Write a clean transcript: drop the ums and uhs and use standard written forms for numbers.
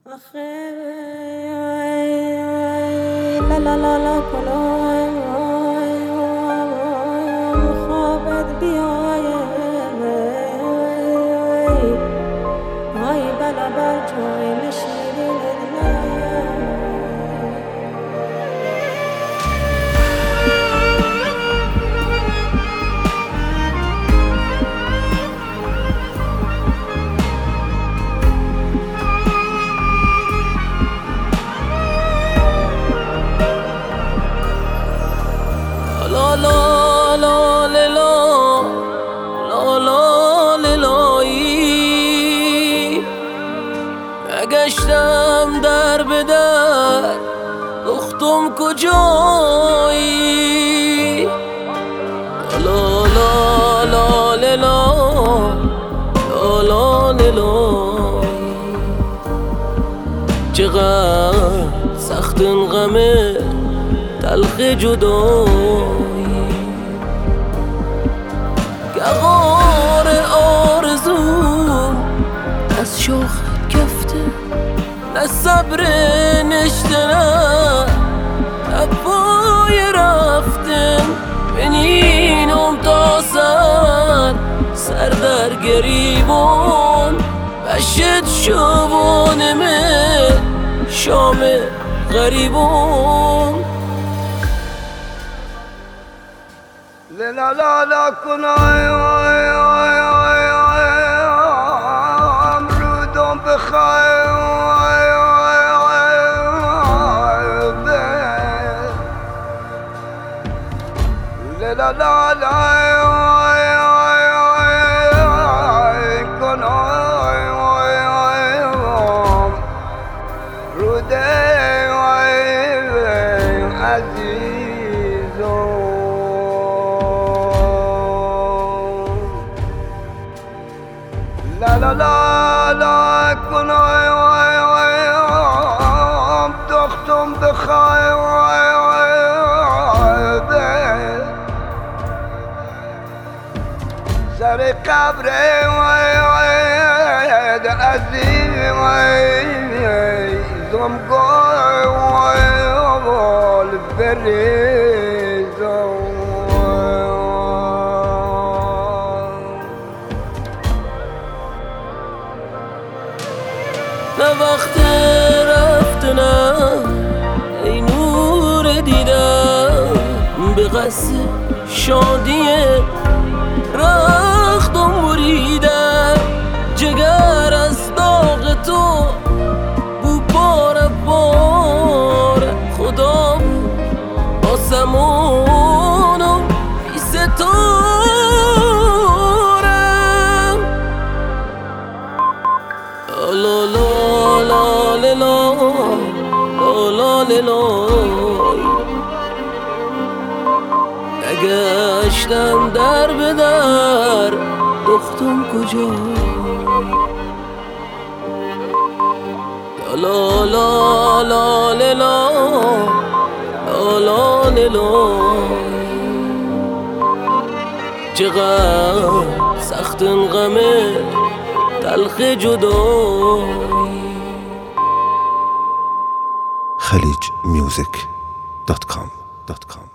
آخه لا لا لا لا کنای خوابت بیای های بلا بر جای نشیدین لا لا لا لا لا لا لا لایی نگشتم در به در دختم کجایی لا لا لا لا لا لا لا چقدر سخت این غمه تلخ جدایی گهار آرزوم از شاخ کفته نه صبر نشته نه پای رفتن بنینم تا سر در گریبون بشت شبانمه شام غریبون لا لا لا کنای امرودم بخوای لا لا لا کنای روده عزیزم لا لا لا لا کنای دختم بخوای سر قبر عزیزم گل بریزم نه وقت رفتنم ای نور دیدم به قصد شادیه رختم بریدم جگر از داغ تو بو پاره پاره خدا آسمونم بی ستارم لا لا لا لا لا لا لا نگشتم در به در دختم کجا لا لا لا لا لا لا لا چقدر سخت این غمه تلخ جدایی خلیجmusic.com